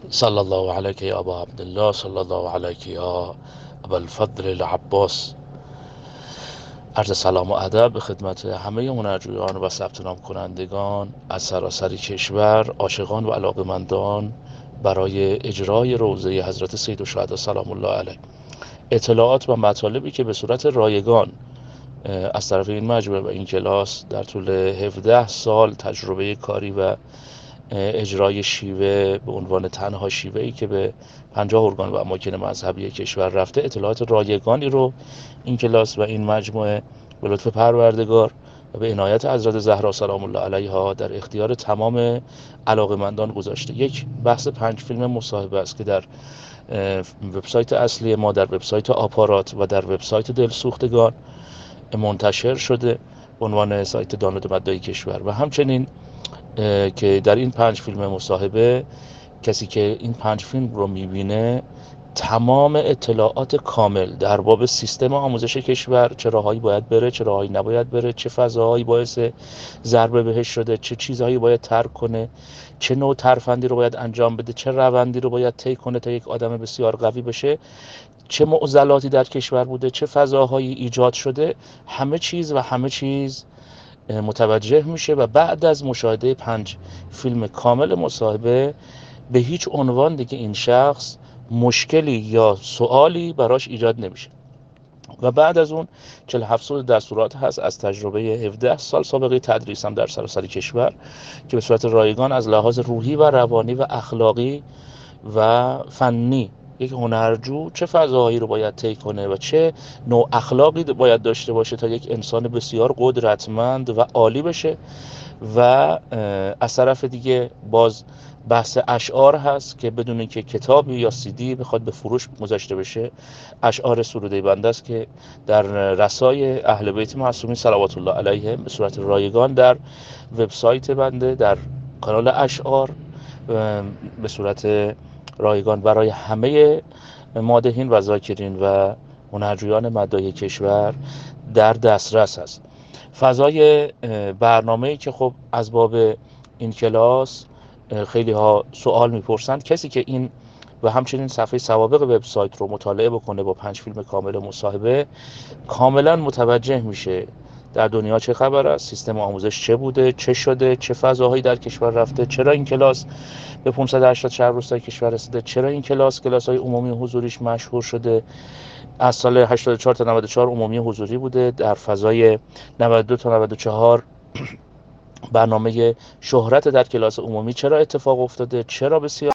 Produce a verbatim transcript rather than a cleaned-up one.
صلی الله علیک یا ابا عبدالله، صلی الله علیک یا ابا الفضل العباس. عرض سلام و ادب به خدمت همه هنرجویان و ثبت نام کنندگان از سراسر کشور، عاشقان و علاقمندان برای اجرای روضه حضرت سیدالشهدا سلام الله علیه. اطلاعات و مطالبی که به صورت رایگان از طرف این مجموعه و این کلاس در طول هفده سال تجربه کاری و اجرای شیوه به عنوان تنها شیوه‌ای که به پنجاه ارگان و اماکن مذهبی کشور رفته، اطلاعات رایگانی رو این کلاس و این مجموعه به لطف پروردگار و به عنایت حضرت زهرا سلام الله علیها در اختیار تمام علاقمندان گذاشته. یک بحث پنج فیلم مصاحبه است که در وبسایت اصلی ما، در وبسایت آپارات و در وبسایت دلسوختگان منتشر شده به عنوان سایت دانلود مدعی کشور. و همچنین که در این پنج فیلم مصاحبه کسی که این پنج فیلم رو میبینه تمام اطلاعات کامل در باب سیستم آموزش کشور، چه راههایی باید بره، چه راههایی نباید بره، چه فضاهایی باعث ضربه بهش شده، چه چیزهایی باید ترک کنه، چه نوع ترفندی رو باید انجام بده، چه روندی رو باید طی کنه تا یک آدم بسیار قوی بشه، چه معضلاتی در کشور بوده، چه فضاهایی ایجاد شده، همه چیز و همه چیز متوجه میشه. و بعد از مشاهده پنج فیلم کامل مصاحبه به هیچ عنوان دیگه این شخص مشکلی یا سوالی براش ایجاد نمیشه. و بعد از اون چهل و هفت دستورات هست از تجربه هفده سال سابقه تدریسم در سراسر کشور که به صورت رایگان از لحاظ روحی و روانی و اخلاقی و فنی یک هنرجو چه فضاهایی رو باید طی کنه و چه نوع اخلاقی باید داشته باشه تا یک انسان بسیار قدرتمند و عالی بشه. و از طرف دیگه باز بحث اشعار هست که بدون اینکه کتابی یا سیدی بخواد به فروش گذاشته بشه، اشعار سروده بنده است که در رسای اهل بیت معصومین صلوات الله علیهم به صورت رایگان در وبسایت بنده در کانال اشعار به صورت رایگان برای همه مادحین و ذاکرین و هنرجویان مداحی کشور در دسترس است. فضای برنامه‌ای که خب از باب این کلاس خیلی ها سوال میپرسند، کسی که این و همچنین صفحه سوابق وبسایت رو مطالعه بکنه با پنج فیلم کامل مصاحبه کاملا متوجه میشه در دنیا چه خبر است، سیستم آموزش چه بوده، چه شده، چه فضاهایی در کشور رفته، چرا این کلاس به پانصد و هشتاد شهر روستای کشور رسیده، چرا این کلاس کلاس‌های عمومی حضوریش مشهور شده. از سال هشتاد و چهار تا نود و چهار عمومی حضوری بوده، در فضای نود و دو تا نود و چهار برنامه شهرت در کلاس عمومی چرا اتفاق افتاده، چرا بسیار